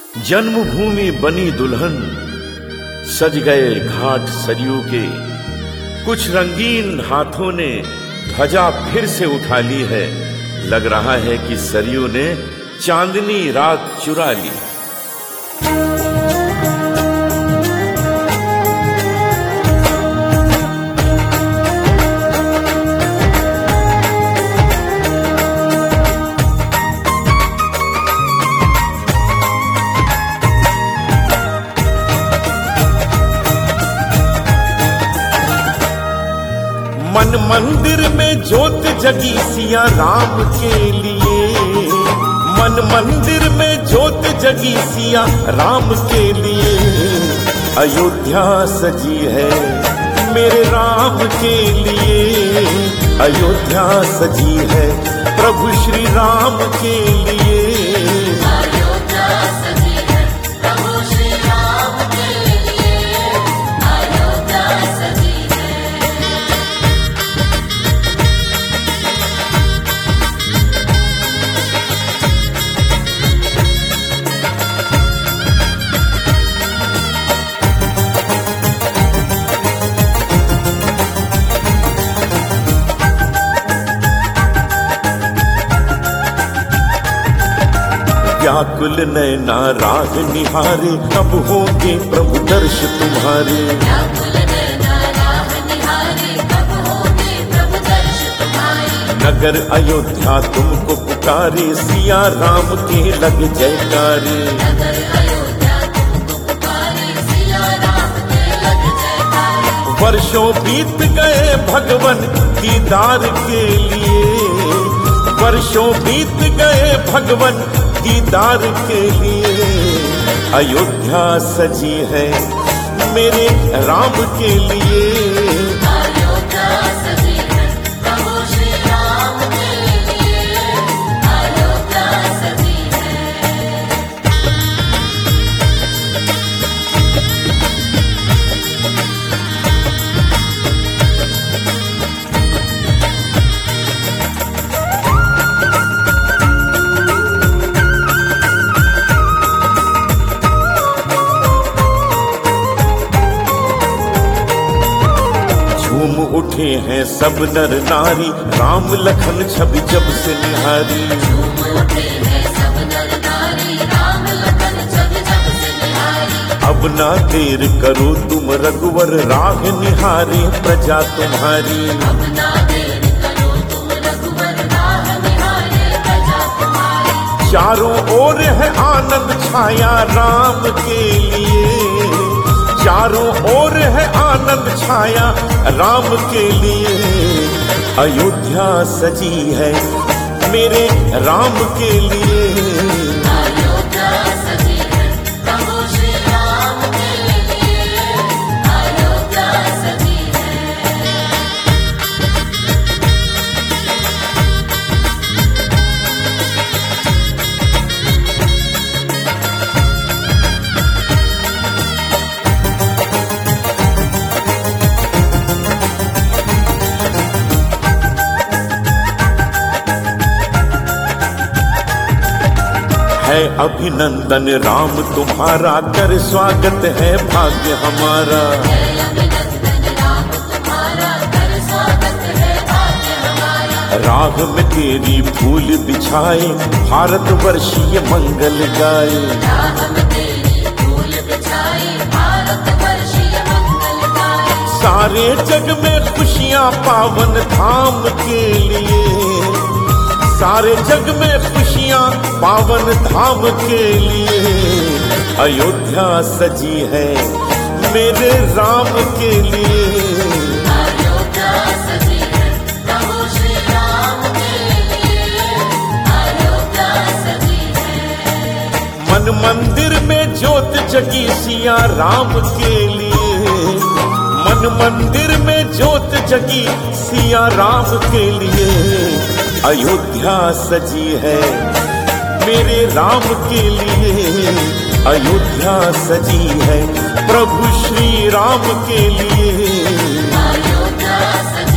जन्मभूमि बनी दुल्हन, सज गए घाट सरयू के। कुछ रंगीन हाथों ने ध्वजा फिर से उठा ली है। लग रहा है कि सरयू ने चांदनी रात चुरा ली। मन मंदिर में ज्योत जगी सिया राम के लिए। मन मंदिर में ज्योत जगी सिया राम के लिए। अयोध्या सजी है मेरे राम के लिए। अयोध्या सजी है प्रभु श्री राम के लिए। व्याकुल नैना राह निहारे, कब होंगे प्रभु दर्श तुम्हारे। नगर अयोध्या तुमको पुकारे, सिया राम के लग जयकारे। वर्षों बीत गए भगवन दीदार के लिए। वर्षों बीत गए भगवन दीदार के लिए। अयोध्या सजी है मेरे राम के लिए। अयोध्या सजी है प्रभु श्री राम के लिए। अयोध्या सजी उठे हैं सब नर नारी, राम लखन छवि जब से निहारी। अब ना देर करो तुम रघुवर, राह निहारे प्रजा तुम्हारी। चारों ओर है आनंद छाया राम के लिए। चारों ओर है आनंद छाया राम के लिए। अयोध्या सजी है मेरे राम के लिए। अयोध्या सजी है प्रभु श्री राम के लिए। अयोध्या सजी है अभिनंदन राम तुम्हारा, कर स्वागत है भाग्य हमारा। राह में तेरी फूल बिछाए, भारतवर्षीय मंगल गाए। सारे जग में खुशियां पावन धाम के लिए। सारे जग में खुशियां पावन धाम के लिए। अयोध्या सजी है मेरे राम के लिए। अयोध्या सजी है प्रभु श्री राम के लिए। अयोध्या सजी मन मंदिर में ज्योत जगी सिया राम के लिए। मन मंदिर में ज्योत जगी सिया राम के लिए। अयोध्या सजी है मेरे राम के लिए। अयोध्या सजी है प्रभु श्री राम के लिए। अयोध्या सजी